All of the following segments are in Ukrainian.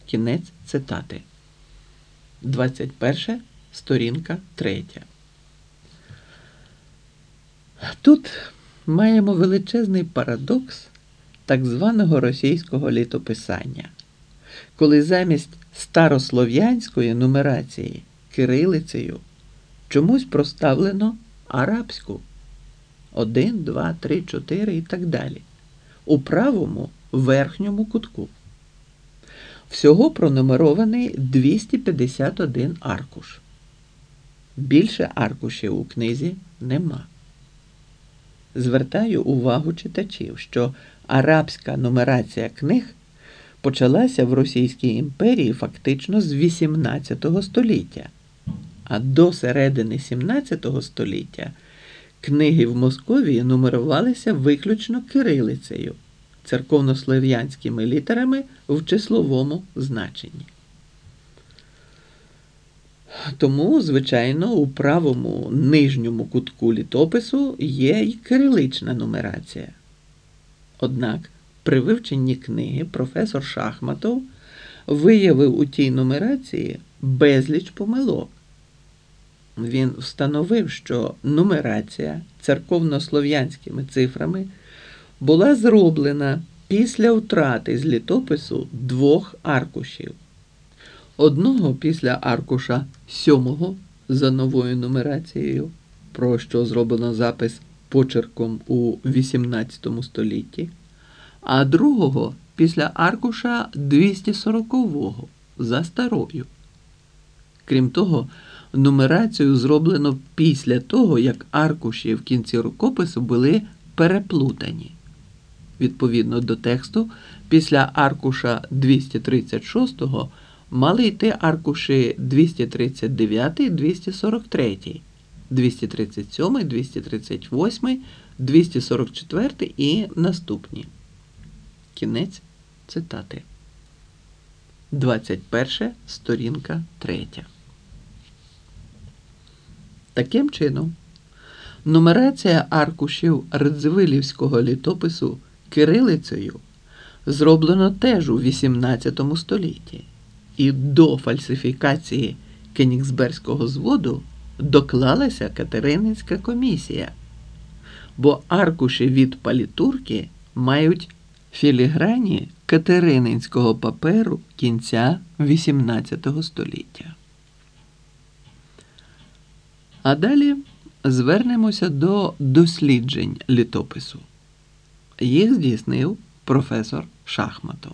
Кінець цитати. 21, сторінка 3. Тут маємо величезний парадокс так званого російського літописання, коли замість старослов'янської нумерації кирилицею чомусь проставлено арабську 1, 2, 3, 4 і так далі у правому верхньому кутку. Всього пронумерований 251 аркуш. Більше аркушів у книзі нема. Звертаю увагу читачів, що арабська нумерація книг почалася в Російській імперії фактично з 18 століття, а до середини 17 століття книги в Московії нумерувалися виключно кирилицею, церковнослов'янськими літерами в числовому значенні. Тому, звичайно, у правому нижньому кутку літопису є й кирилична нумерація. Однак при вивченні книги професор Шахматов виявив у тій нумерації безліч помилок. Він встановив, що нумерація церковнослов'янськими цифрами була зроблена після втрати з літопису 2 аркушів. Одного після аркуша 7 за новою нумерацією, про що зроблено запис почерком у 18 столітті, а другого після аркуша 240 за старою. Крім того, нумерацію зроблено після того, як аркуші в кінці рукопису були переплутані. Відповідно до тексту, після аркуша 236 мали йти аркуші 239, 243, 237, 238, 244 і наступні. Кінець цитати. 21, сторінка 3. Таким чином, нумерація аркушів Радзивилівського літопису кирилицею зроблено теж у 18 столітті, і до фальсифікації Кенігсберзького зводу доклалася Катерининська комісія, бо аркуші від палітурки мають філіграні катерининського паперу кінця 18 століття. А далі звернемося до досліджень літопису. Їх здійснив професор Шахматов.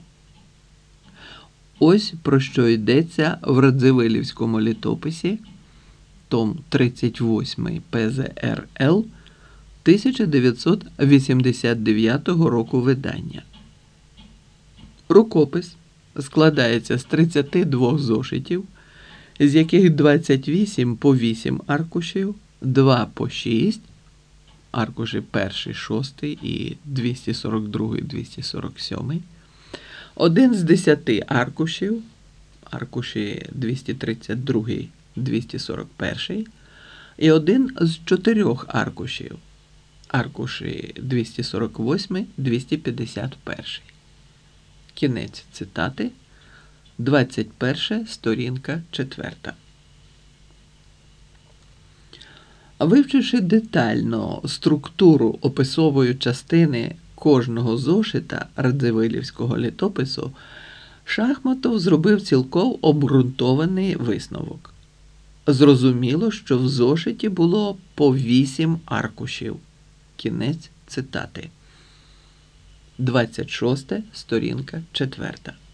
Ось про що йдеться в Радзивилівському літописі, том 38 ПЗРЛ 1989 року видання. Рукопис складається з 32 зошитів, з яких 28 по 8 аркушів, 2 по 6, аркуші 1, 6 і 242, 247, один з 10 аркушів, аркуші 232, 241, і один з 4 аркушів, аркуші 248, 251. Кінець цитати. 21, сторінка 4. Вивчивши детально структуру описової частини кожного зошита Радзивилівського літопису, Шахматов зробив цілком обґрунтований висновок. Зрозуміло, що в зошиті було по 8 аркушів. Кінець цитати. 26, сторінка 4.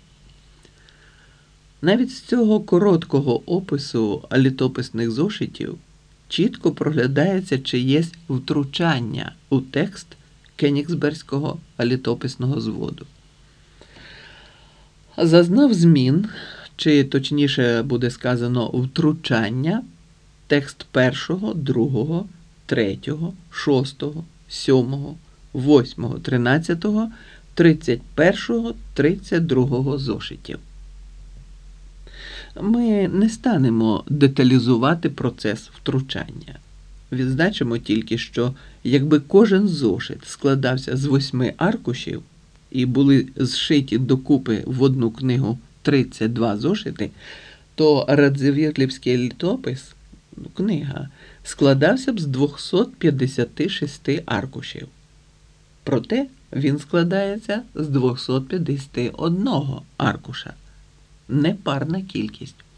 Навіть з цього короткого опису літописних зошитів чітко проглядається чиєсь втручання у текст Кенігсберзького літописного зводу. Зазнав змін, чи точніше буде сказано втручання, текст 1, 2, 3, 6, 7, 8, 13, 31, 32 зошитів. Ми не станемо деталізувати процес втручання. Відзначимо тільки, що якби кожен зошит складався з 8 аркушів і були зшиті докупи в одну книгу 32 зошити, то Радзивірлівський літопис, книга, складався б з 256 аркушів. Проте він складається з 251 аркуша. Непарна кількість.